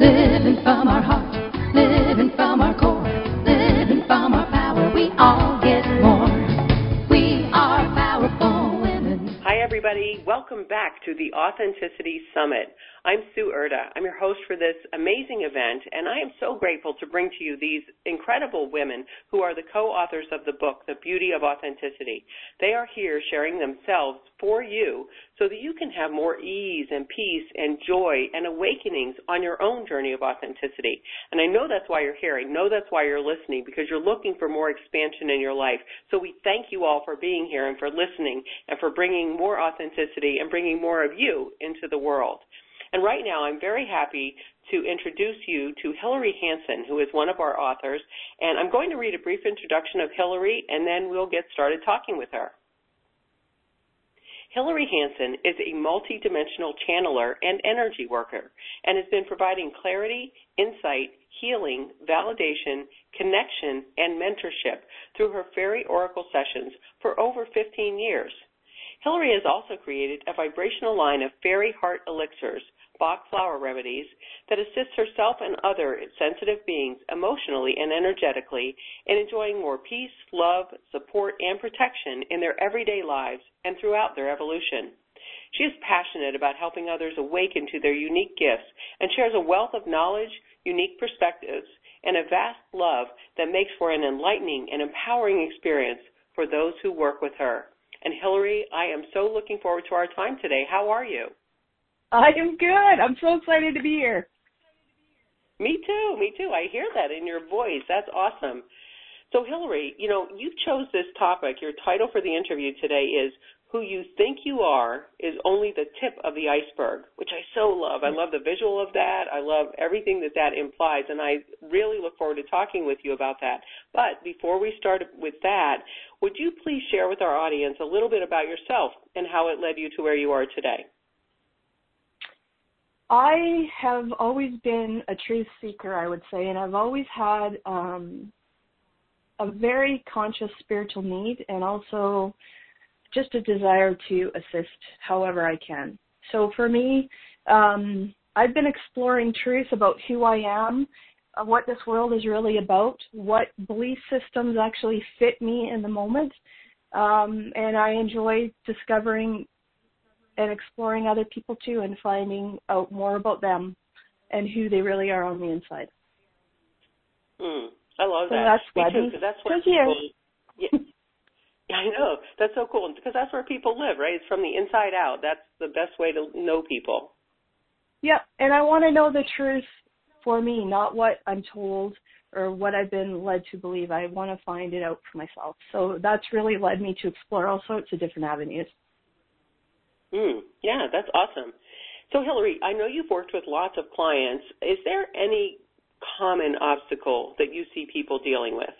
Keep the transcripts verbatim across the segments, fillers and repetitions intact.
Living from our heart, living from our core, living from our power, we all get more. We are powerful women. Hi, everybody. Welcome back to the Authenticity Summit. I'm Sue Erda. I'm your host for this amazing event, and I am so grateful to bring to you these incredible women who are the co-authors of the book, The Beauty of Authenticity. They are here sharing themselves for you so that you can have more ease and peace and joy and awakenings on your own journey of authenticity. And I know that's why you're here. I know that's why you're listening, because you're looking for more expansion in your life. So we thank you all for being here and for listening and for bringing more authenticity and bringing more of you into the world. And right now, I'm very happy to introduce you to Hillary Hansen, who is one of our authors. And I'm going to read a brief introduction of Hillary, and then we'll get started talking with her. Hillary Hansen is a multidimensional channeler and energy worker, and has been providing clarity, insight, healing, validation, connection, and mentorship through her fairy oracle sessions for over fifteen years. Hillary has also created a vibrational line of fairy heart elixirs, Bach flower remedies, that assists herself and other sensitive beings emotionally and energetically in enjoying more peace, love, support, and protection in their everyday lives and throughout their evolution. She is passionate about helping others awaken to their unique gifts and shares a wealth of knowledge, unique perspectives, and a vast love that makes for an enlightening and empowering experience for those who work with her. And Hillary, I am so looking forward to our time today. How are you? I am good. I'm so excited to be here. Me too. Me too. I hear that in your voice. That's awesome. So, Hillary, you know, you chose this topic. Your title for the interview today is Who You Think You Are is Only the Tip of the Iceberg, which I so love. I love the visual of that. I love everything that that implies, and I really look forward to talking with you about that. But before we start with that, would you please share with our audience a little bit about yourself and how it led you to where you are today? I have always been a truth seeker, I would say, and I've always had um, a very conscious spiritual need and also just a desire to assist however I can. So for me, um, I've been exploring truth about who I am, uh, what this world is really about, what belief systems actually fit me in the moment, um, and I enjoy discovering and exploring other people too and finding out more about them and who they really are on the inside. Mm, I love so that. That's me too, because that's where people... Yeah. I know. That's so cool, because that's where people live, right? It's from the inside out. That's the best way to know people. Yeah, and I want to know the truth for me, not what I'm told or what I've been led to believe. I want to find it out for myself. So that's really led me to explore all sorts of different avenues. Mm, yeah, that's awesome. So, Hillary, I know you've worked with lots of clients. Is there any common obstacle that you see people dealing with?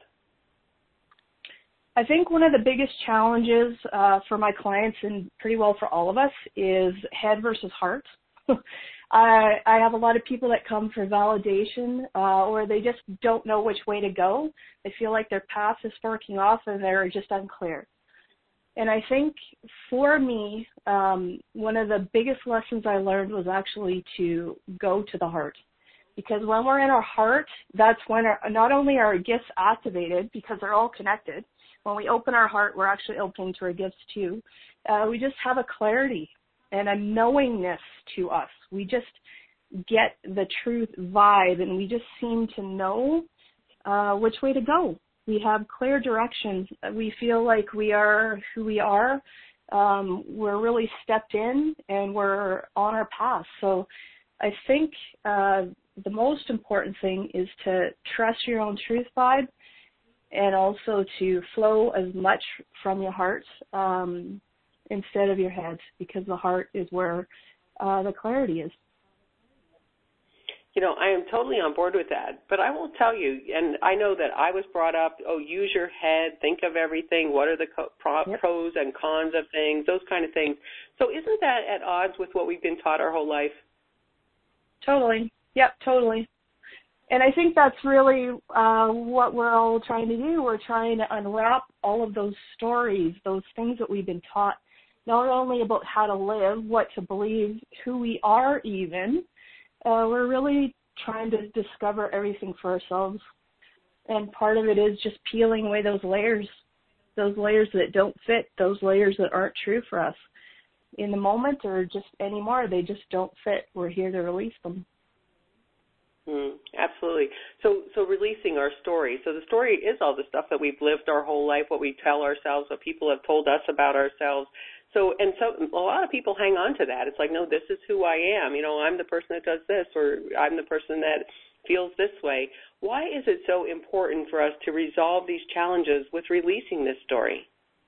I think one of the biggest challenges uh, for my clients, and pretty well for all of us, is head versus heart. I, I have a lot of people that come for validation uh, or they just don't know which way to go. They feel like their path is forking off and they're just unclear. And I think for me, um, one of the biggest lessons I learned was actually to go to the heart. Because when we're in our heart, that's when our, not only are our gifts activated, because they're all connected. When we open our heart, we're actually opening to our gifts too. Uh, we just have a clarity and a knowingness to us. We just get the truth vibe, and we just seem to know uh, which way to go. We have clear directions. We feel like we are who we are. Um, we're really stepped in, and we're on our path. So I think uh, the most important thing is to trust your own truth vibe and also to flow as much from your heart um, instead of your head, because the heart is where uh, the clarity is. You know, I am totally on board with that, but I will tell you, and I know that I was brought up, oh, use your head, think of everything, what are the co- pro- yep. pros and cons of things, those kind of things. So isn't that at odds with what we've been taught our whole life? Totally. Yep, totally. And I think that's really uh, what we're all trying to do. We're trying to unwrap all of those stories, those things that we've been taught, not only about how to live, what to believe, who we are even. Uh, we're really trying to discover everything for ourselves. And part of it is just peeling away those layers, those layers that don't fit, those layers that aren't true for us in the moment or just anymore. They just don't fit. We're here to release them. Mm, absolutely. So so releasing our story. So the story is all the stuff that we've lived our whole life, what we tell ourselves, what people have told us about ourselves. So, and so a lot of people hang on to that. It's like, no, this is who I am. You know, I'm the person that does this, or I'm the person that feels this way. Why is it so important for us to resolve these challenges with releasing this story?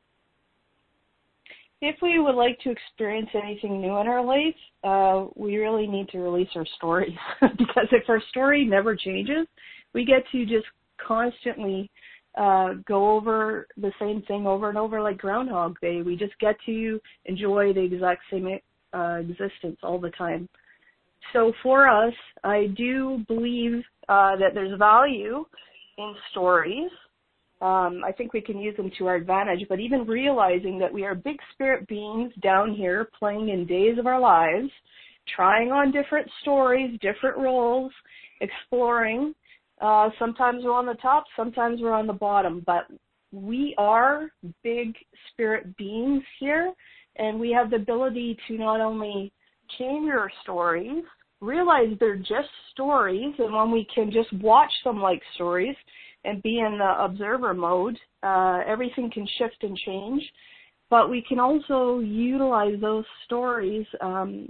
If we would like to experience anything new in our life, uh, we really need to release our stories. Because if our story never changes, we get to just constantly uh, go over the same thing over and over like Groundhog Day. We just get to enjoy the exact same uh, existence all the time. So for us, I do believe uh, that there's value in stories. Um, I think we can use them to our advantage, but even realizing that we are big spirit beings down here playing in days of our lives, trying on different stories, different roles, exploring. Uh, sometimes we're on the top, sometimes we're on the bottom, but we are big spirit beings here, and we have the ability to not only change our stories, realize they're just stories, and when we can just watch them like stories and be in the observer mode, uh, everything can shift and change. But we can also utilize those stories um,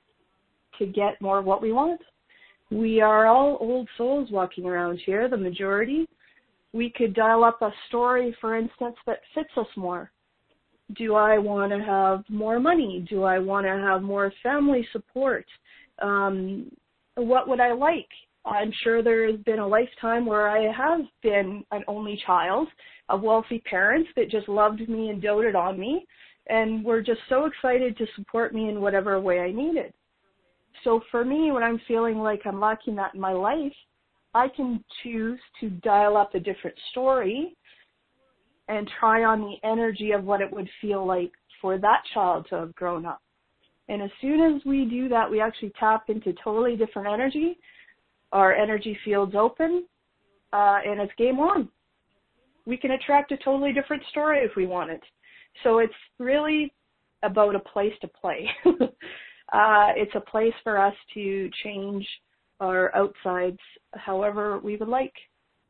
to get more of what we want. We are all old souls walking around here, the majority. We could dial up a story, for instance, that fits us more. Do I want to have more money? Do I want to have more family support? Um, what would I like? I'm sure there has been a lifetime where I have been an only child of wealthy parents that just loved me and doted on me and were just so excited to support me in whatever way I needed. So for me, when I'm feeling like I'm lacking that in my life, I can choose to dial up a different story and try on the energy of what it would feel like for that child to have grown up. And as soon as we do that, we actually tap into totally different energy. Our energy field's open, uh, and it's game on. We can attract a totally different story if we want it. So it's really about a place to play. uh, it's a place for us to change our outsides however we would like.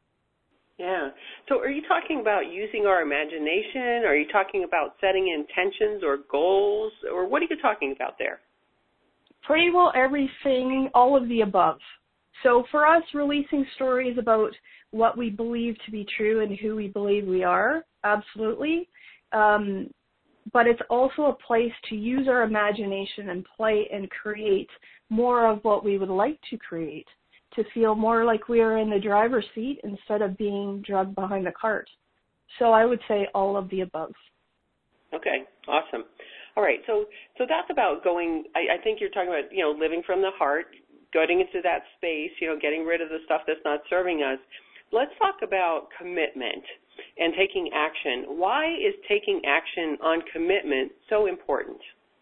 Yeah. So are you talking about using our imagination? Are you talking about setting intentions or goals? Or what are you talking about there? Pretty well everything, all of the above. So for us, releasing stories about what we believe to be true and who we believe we are, absolutely. Um, but it's also a place to use our imagination and play and create more of what we would like to create, to feel more like we are in the driver's seat instead of being dragged behind the cart. So I would say all of the above. Okay, awesome. All right, so so that's about going, I, I think you're talking about, you know, living from the heart, getting into that space, you know, getting rid of the stuff that's not serving us. Let's talk about commitment and taking action. Why is taking action on commitment so important?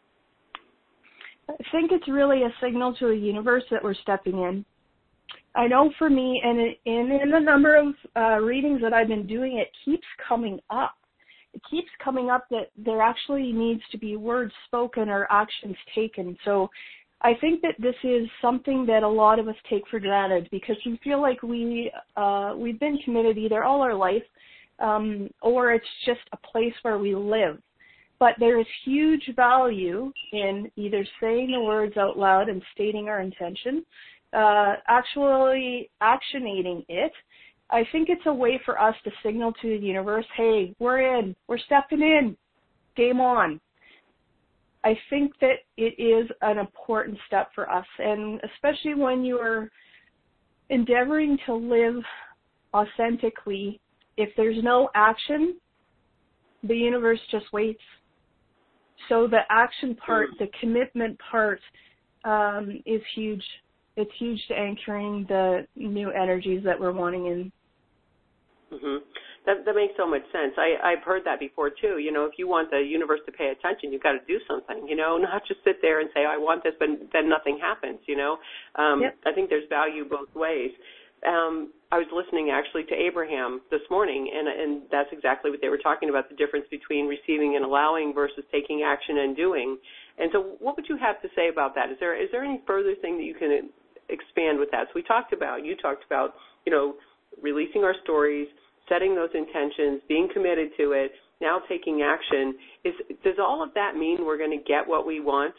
I think it's really a signal to the universe that we're stepping in. I know for me, and in, in the number of uh, readings that I've been doing, it keeps coming up. It keeps coming up that there actually needs to be words spoken or actions taken. So I think that this is something that a lot of us take for granted because we feel like we, uh, we've been committed either all our life um, or it's just a place where we live. But there is huge value in either saying the words out loud and stating our intention, uh, actually actionating it. I think it's a way for us to signal to the universe, hey, we're in, we're stepping in, game on. I think that it is an important step for us, and especially when you are endeavoring to live authentically, if there's no action, the universe just waits. So the action part, the commitment part um, is huge. It's huge to anchoring the new energies that we're wanting in. Mm-hmm. That, that makes so much sense. I, I've heard that before, too. You know, if you want the universe to pay attention, you've got to do something, you know, not just sit there and say, I want this, but then nothing happens, you know. Um, yep. I think there's value both ways. Um, I was listening, actually, to Abraham this morning, and, and that's exactly what they were talking about, the difference between receiving and allowing versus taking action and doing. And so what would you have to say about that? Is there is there any further thing that you can expand with that? So we talked about, you talked about, you know, releasing our stories, setting those intentions, being committed to it, now taking action. Is, does all of that mean we're going to get what we want?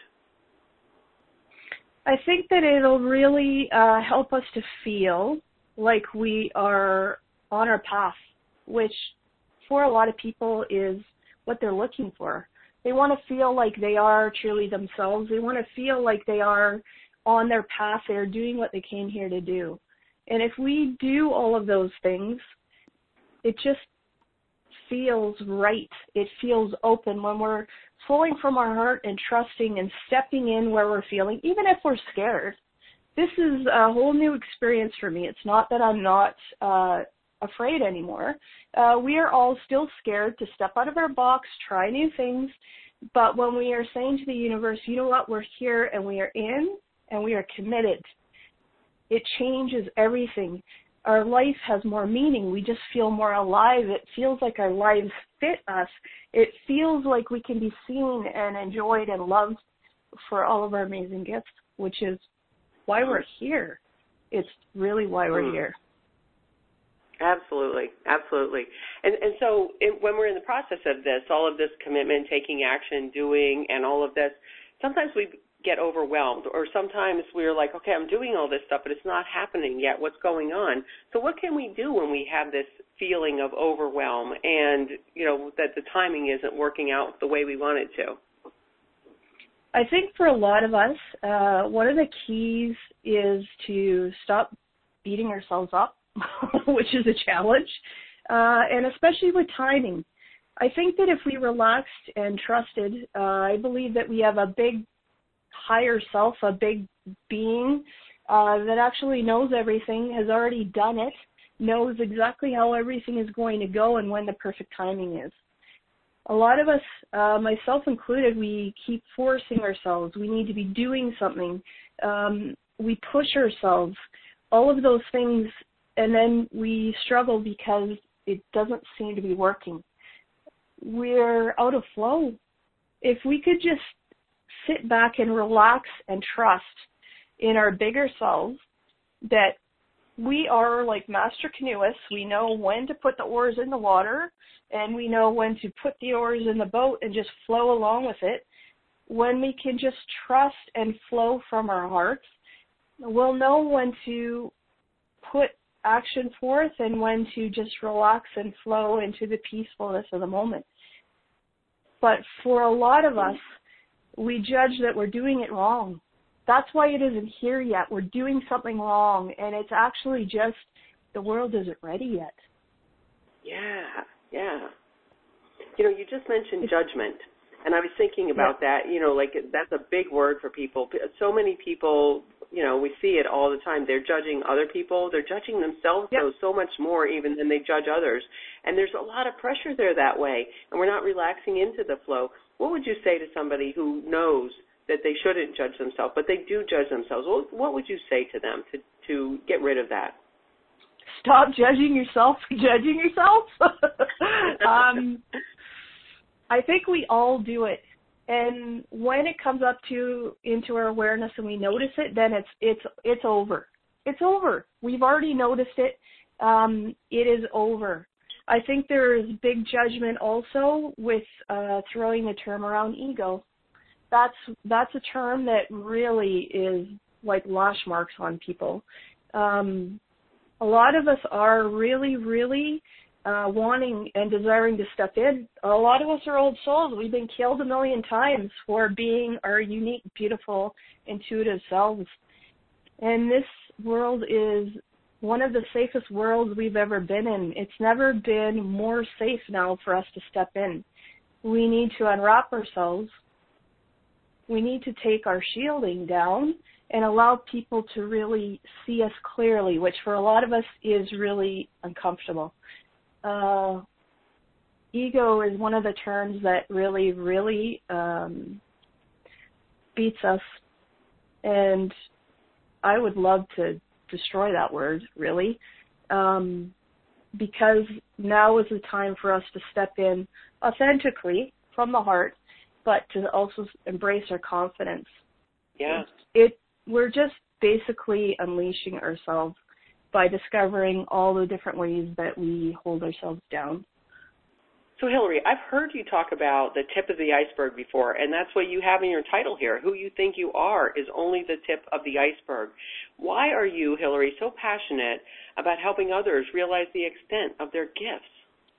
I think that it'll really uh, help us to feel like we are on our path, which for a lot of people is what they're looking for. They want to feel like they are truly themselves. They want to feel like they are on their path. They're doing what they came here to do. And if we do all of those things, it just feels right. It feels open when we're flowing from our heart and trusting and stepping in where we're feeling, even if we're scared. This is a whole new experience for me. It's not that I'm not uh, afraid anymore. Uh, we are all still scared to step out of our box, try new things. But when we are saying to the universe, you know what, we're here and we are in and we are committed, it changes everything. Our life has more meaning. We just feel more alive. It feels like our lives fit us. It feels like we can be seen and enjoyed and loved for all of our amazing gifts, which is why we're here. It's really why we're here. Absolutely, absolutely. And and so it, when we're in the process of this, all of this commitment, taking action, doing, and all of this, sometimes we get overwhelmed, or sometimes we're like, okay, I'm doing all this stuff, but it's not happening yet. What's going on? So what can we do when we have this feeling of overwhelm and, you know, that the timing isn't working out the way we want it to? I think for a lot of us, uh, one of the keys is to stop beating ourselves up, which is a challenge, uh, and especially with timing. I think that if we relaxed and trusted, uh, I believe that we have a big higher self, a big being uh, that actually knows everything, has already done it, knows exactly how everything is going to go and when the perfect timing is. A lot of us, uh, myself included, we keep forcing ourselves. We need to be doing something. Um, we push ourselves, all of those things, and then we struggle because it doesn't seem to be working. We're out of flow. If we could just sit back and relax and trust in our bigger selves that we are like master canoeists. We know when to put the oars in the water, and we know when to put the oars in the boat and just flow along with it. When we can just trust and flow from our hearts, we'll know when to put action forth and when to just relax and flow into the peacefulness of the moment. But for a lot of us, we judge that we're doing it wrong. That's why it isn't here yet. We're doing something wrong, and it's actually just the world isn't ready yet. Yeah, yeah. You know, you just mentioned judgment, and I was thinking about yeah. that. You know, like that's a big word for people. So many people, you know, we see it all the time. They're judging other people. They're judging themselves, yep. though, so much more even than they judge others. And there's a lot of pressure there that way, and we're not relaxing into the flow. What would you say to somebody who knows that they shouldn't judge themselves, but they do judge themselves? What, what would you say to them to, to get rid of that? Stop judging yourself for judging yourself. um, I think we all do it. And when it comes up to into our awareness and we notice it, then it's it's it's over. It's over. We've already noticed it. Um, it is over. I think there is big judgment also with uh, throwing the term around ego. That's that's a term that really is like lash marks on people. Um, a lot of us are really, really uh, wanting and desiring to step in. A lot of us are old souls. We've been killed a million times for being our unique, beautiful, intuitive selves. And this world is one of the safest worlds we've ever been in. It's never been more safe now for us to step in. We need to unwrap ourselves. We need to take our shielding down and allow people to really see us clearly, which for a lot of us is really uncomfortable. uh, ego is one of the terms that really, really um, beats us. And I would love to destroy that word, really, um, because now is the time for us to step in authentically from the heart, but to also embrace our confidence. Yeah. It, we're just basically unleashing ourselves by discovering all the different ways that we hold ourselves down. So, Hillary, I've heard you talk about the tip of the iceberg before, and that's what you have in your title here. Who you think you are is only the tip of the iceberg. Why are you, Hillary, so passionate about helping others realize the extent of their gifts?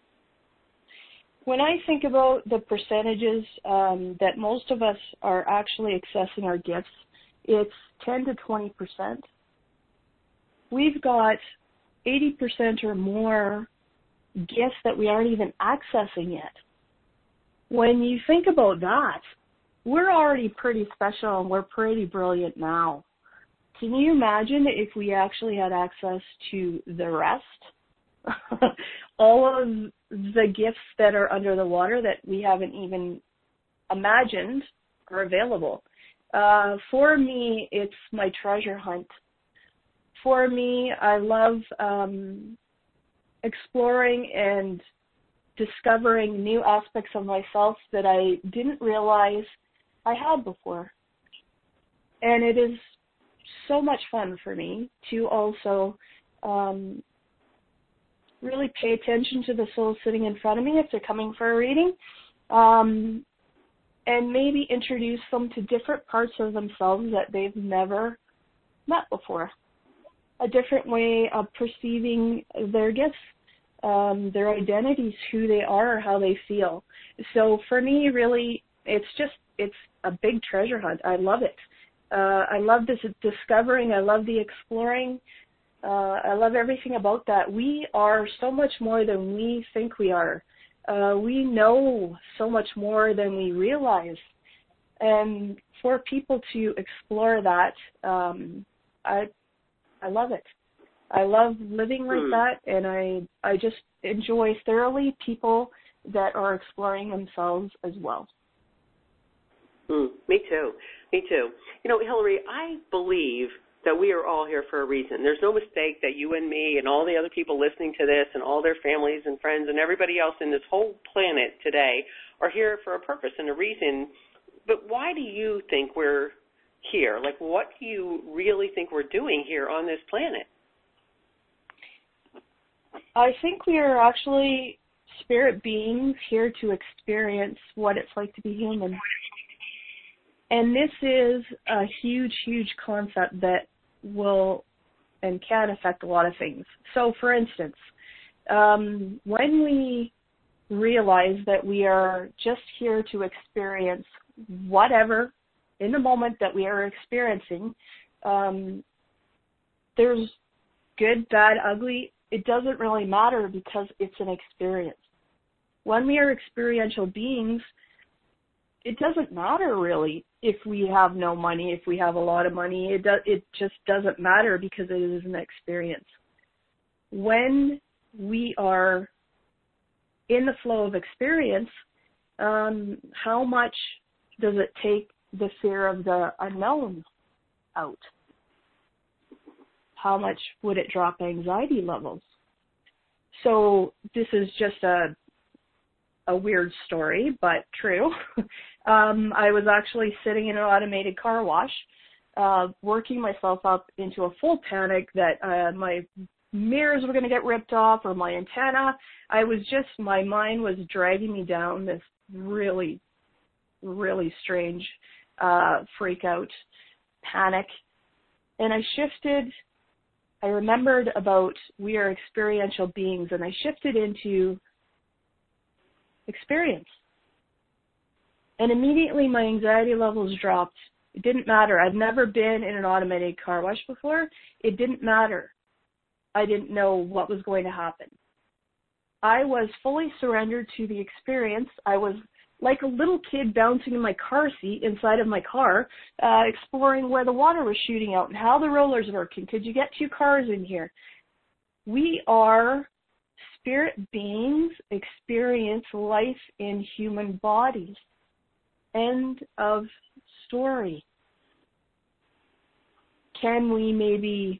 When I think about the percentages um, that most of us are actually accessing our gifts, it's ten to twenty percent. We've got eighty percent or more gifts that we aren't even accessing yet. When you think about that, we're already pretty special and we're pretty brilliant now. Can you imagine if we actually had access to the rest? All of the gifts that are under the water that we haven't even imagined are available. Uh, for me, it's my treasure hunt. For me, I love um, exploring and discovering new aspects of myself that I didn't realize I had before. And it is so much fun for me to also um, really pay attention to the soul sitting in front of me if they're coming for a reading, um, and maybe introduce them to different parts of themselves that they've never met before. A different way of perceiving their gifts, um, their identities, who they are, how they feel. So for me, really, it's just, it's a big treasure hunt. I love it. Uh, I love this discovering. I love the exploring. Uh, I love everything about that. We are so much more than we think we are. Uh, we know so much more than we realize. And for people to explore that, um, I I love it. I love living like mm. that, and I I just enjoy thoroughly people that are exploring themselves as well. Mm, me too. Me too. You know, Hillary, I believe that we are all here for a reason. There's no mistake that you and me and all the other people listening to this and all their families and friends and everybody else in this whole planet today are here for a purpose and a reason. But why do you think we're here? Like, what do you really think we're doing here on this planet? I think we are actually spirit beings here to experience what it's like to be human. And this is a huge, huge concept that will and can affect a lot of things. So, for instance, um, when we realize that we are just here to experience whatever in the moment that we are experiencing, um, there's good, bad, ugly. It doesn't really matter because it's an experience. When we are experiential beings, it doesn't matter really if we have no money, if we have a lot of money. It do, it just doesn't matter because it is an experience. When we are in the flow of experience, um, how much does it take the fear of the unknown out? How much would it drop anxiety levels? So this is just a a weird story, but true. um, I was actually sitting in an automated car wash, uh, working myself up into a full panic that uh, my mirrors were going to get ripped off or my antenna. I was just, my mind was dragging me down this really, really strange uh, freak out, panic. And I shifted, I remembered about we are experiential beings, and I shifted into experience. And immediately my anxiety levels dropped. It didn't matter. I'd never been in an automated car wash before. It didn't matter. I didn't know what was going to happen. I was fully surrendered to the experience. I was like a little kid bouncing in my car seat inside of my car, uh, exploring where the water was shooting out and how the rollers working. Could you get two cars in here? We are spirit beings experience life in human bodies. End of story. Can we maybe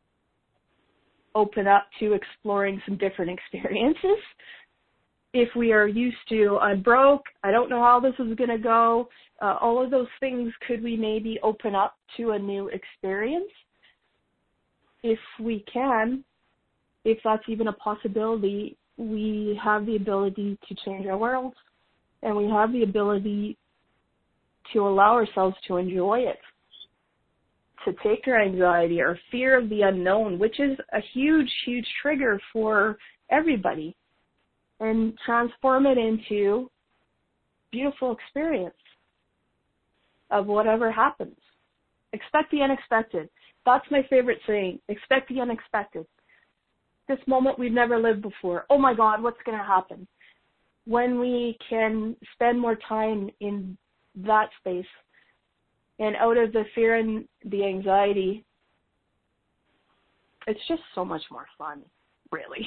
open up to exploring some different experiences? If we are used to, I'm broke, I don't know how this is going to go, uh, all of those things, could we maybe open up to a new experience? If we can, if that's even a possibility, we have the ability to change our world, and we have the ability to allow ourselves to enjoy it, to take our anxiety, our fear of the unknown, which is a huge, huge trigger for everybody, and transform it into beautiful experience of whatever happens. Expect the unexpected. That's my favorite saying. Expect the unexpected. This moment we've never lived before. Oh my God, what's going to happen? When we can spend more time in that space and out of the fear and the anxiety, it's just so much more fun, really.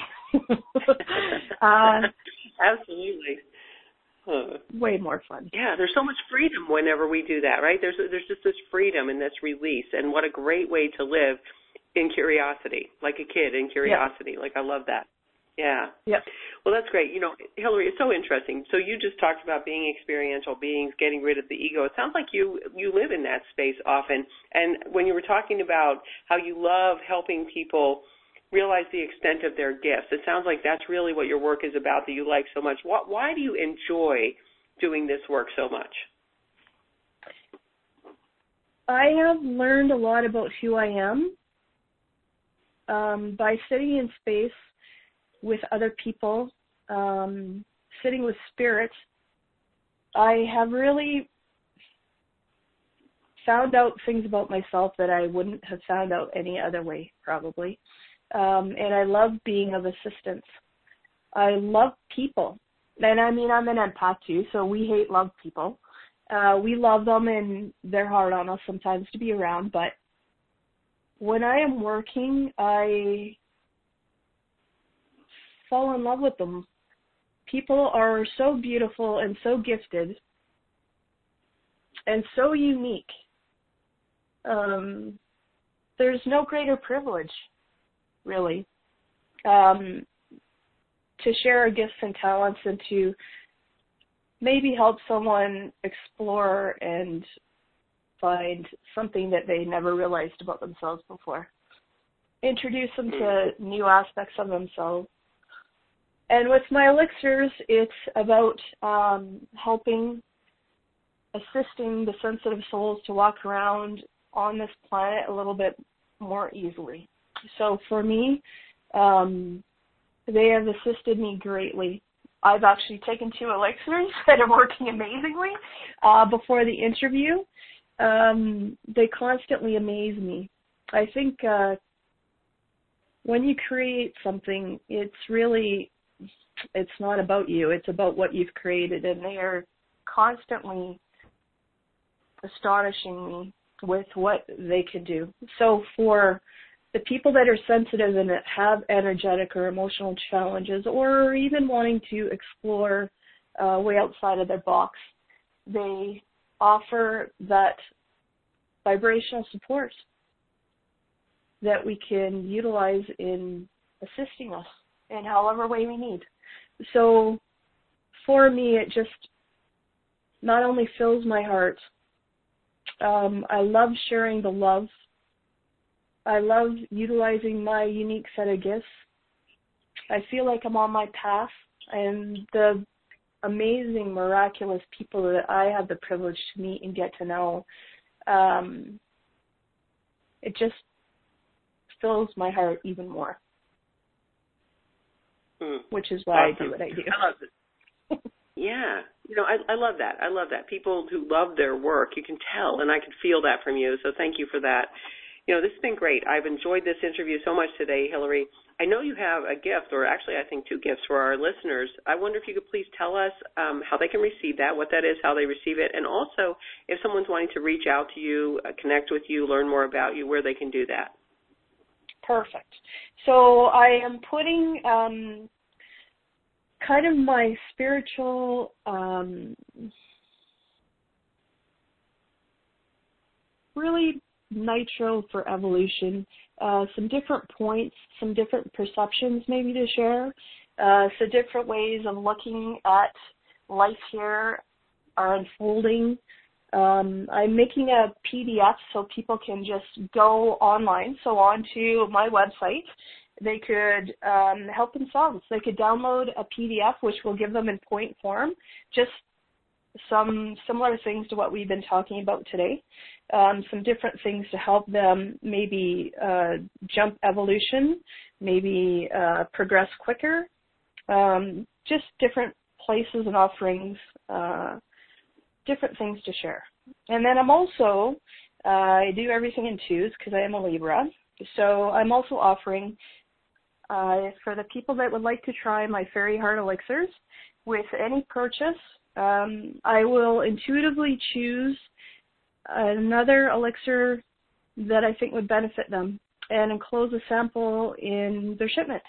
uh, Absolutely. Huh. Way more fun. Yeah, there's so much freedom whenever we do that, right? There's there's just this freedom and this release, and what a great way to live in curiosity, like a kid in curiosity. Yep. Like, I love that. Yeah. Yep. Well, that's great. You know, Hillary, it's so interesting. So you just talked about being experiential beings, getting rid of the ego. It sounds like you you live in that space often. And when you were talking about how you love helping people realize the extent of their gifts, it sounds like that's really what your work is about, that you like so much. Why, why do you enjoy doing this work so much? I have learned a lot about who I am um, by sitting in space with other people, um, sitting with spirit. I have really found out things about myself that I wouldn't have found out any other way, probably. Um, and I love being of assistance. I love people. And I mean, I'm an empath too, so we hate love people. Uh, we love them, and they're hard on us sometimes to be around. But when I am working, I fall in love with them. People are so beautiful and so gifted and so unique. Um, there's no greater privilege, really, um, to share our gifts and talents and to maybe help someone explore and find something that they never realized about themselves before. Introduce them to new aspects of themselves. And with my elixirs, it's about um, helping, assisting the sensitive souls to walk around on this planet a little bit more easily. So for me, um, they have assisted me greatly. I've actually taken two elixirs that are working amazingly uh, before the interview. Um, they constantly amaze me. I think uh, when you create something, it's really, it's not about you. It's about what you've created, and they are constantly astonishing me with what they can do. So for the people that are sensitive and that have energetic or emotional challenges, or even wanting to explore uh, way outside of their box, they offer that vibrational support that we can utilize in assisting us in however way we need. So for me, it just not only fills my heart, um, I love sharing the love. I love utilizing my unique set of gifts. I feel like I'm on my path, and the amazing, miraculous people that I have the privilege to meet and get to know, um, it just fills my heart even more, mm. which is why Awesome. I do what I do. I love it. Yeah. You know, I, I love that. I love that. People who love their work, you can tell, and I can feel that from you, so thank you for that. You know, this has been great. I've enjoyed this interview so much today, Hillary. I know you have a gift, or actually I think two gifts for our listeners. I wonder if you could please tell us um, how they can receive that, what that is, how they receive it, and also if someone's wanting to reach out to you, uh, connect with you, learn more about you, where they can do that. Perfect. So I am putting um, kind of my spiritual um, really nitro for evolution, uh, some different points, some different perceptions maybe to share, uh, so different ways of looking at life here are unfolding. Um, I'm making a P D F so people can just go online, so onto my website. They could um, help themselves. They could download a P D F, which will give them in point form, just some similar things to what we've been talking about today, um, some different things to help them maybe uh, jump evolution, maybe uh, progress quicker, um, just different places and offerings, uh, different things to share. And then I'm also, uh, I do everything in twos because I am a Libra, so I'm also offering uh, for the people that would like to try my Fairy Heart Elixirs, with any purchase, um, I will intuitively choose another elixir that I think would benefit them and enclose a sample in their shipment.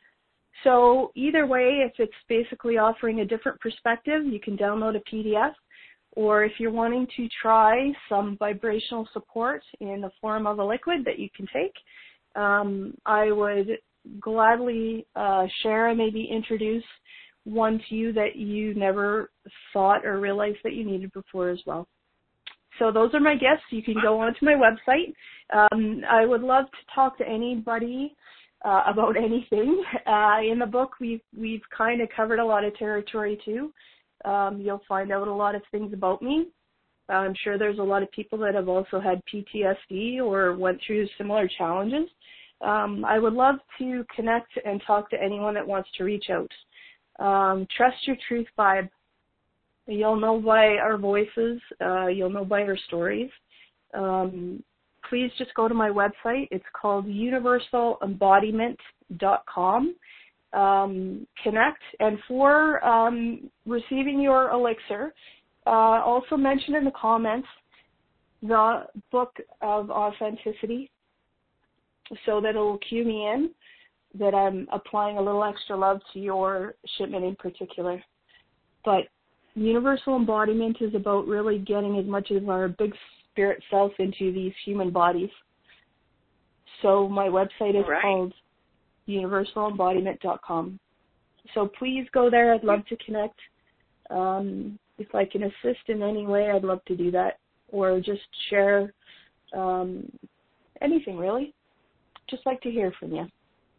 So either way, if it's basically offering a different perspective, you can download a P D F, or if you're wanting to try some vibrational support in the form of a liquid that you can take, um, I would gladly uh, share and maybe introduce one to you that you never thought or realized that you needed before as well. So those are my gifts. You can go onto my website. Um, I would love to talk to anybody uh, about anything. Uh, in the book, we've, we've kind of covered a lot of territory too. Um, you'll find out a lot of things about me. I'm sure there's a lot of people that have also had P T S D or went through similar challenges. Um, I would love to connect and talk to anyone that wants to reach out. Um, trust your truth vibe. You'll know by our voices. Uh, you'll know by our stories. Um, please just go to my website. It's called universal embodiment dot com. Um, connect. And for um, receiving your elixir, uh, also mention in the comments the Book of Authenticity so that it will cue me in that I'm applying a little extra love to your shipment in particular. But universal embodiment is about really getting as much of our big spirit self into these human bodies. So my website is right. called universal embodiment dot com. So please go there. I'd love to connect. Um, if I can assist in any way, I'd love to do that. Or just share um, anything, really. Just like to hear from you.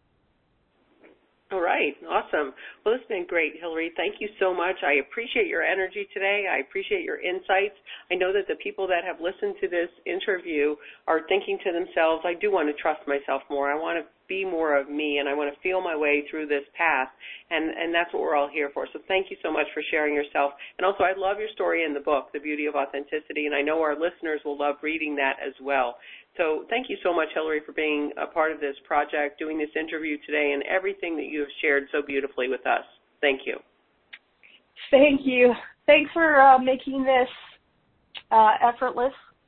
All right. Awesome. Well, this has been great, Hillary. Thank you so much. I appreciate your energy today. I appreciate your insights. I know that the people that have listened to this interview are thinking to themselves, I do want to trust myself more. I want to be more of me, and I want to feel my way through this path, and, and that's what we're all here for. So thank you so much for sharing yourself. And also, I love your story in the book, The Beauty of Authenticity, and I know our listeners will love reading that as well. So thank you so much, Hillary, for being a part of this project, doing this interview today, and everything that you have shared so beautifully with us. Thank you. Thank you. Thanks for uh, making this uh, effortless,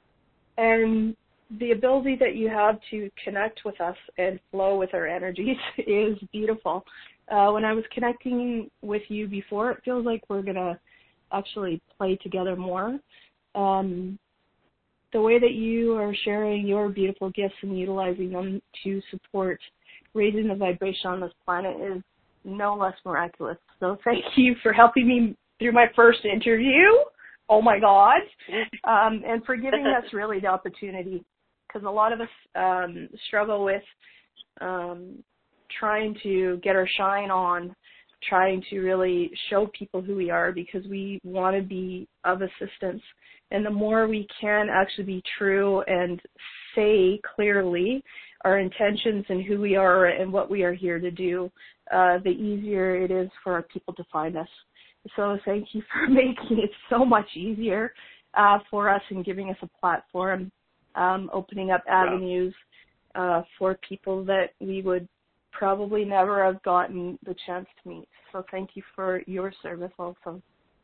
and the ability that you have to connect with us and flow with our energies is beautiful. Uh, when I was connecting with you before, it feels like we're going to actually play together more. Um, the way that you are sharing your beautiful gifts and utilizing them to support raising the vibration on this planet is no less miraculous. So thank you for helping me through my first interview. Oh, my God. Um, and for giving us really the opportunity, because a lot of us um, struggle with um, trying to get our shine on, trying to really show people who we are because we want to be of assistance. And the more we can actually be true and say clearly our intentions and who we are and what we are here to do, uh, the easier it is for our people to find us. So thank you for making it so much easier uh, for us and giving us a platform, um, opening up avenues uh, for people that we would probably never have gotten the chance to meet. So thank you for your service also.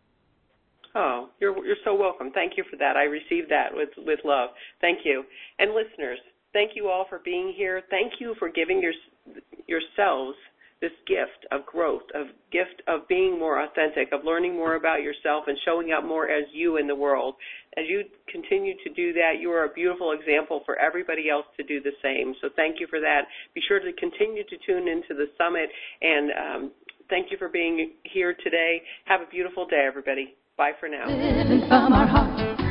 Oh, you're you're so welcome. Thank you for that. I received that with, with love. Thank you. And listeners, thank you all for being here. Thank you for giving your yourselves this gift of growth, of gift of being more authentic, of learning more about yourself and showing up more as you in the world. As you continue to do that, you are a beautiful example for everybody else to do the same. So thank you for that. Be sure to continue to tune into the summit, and um, thank you for being here today. Have a beautiful day, everybody. Bye for now. Living from our heart.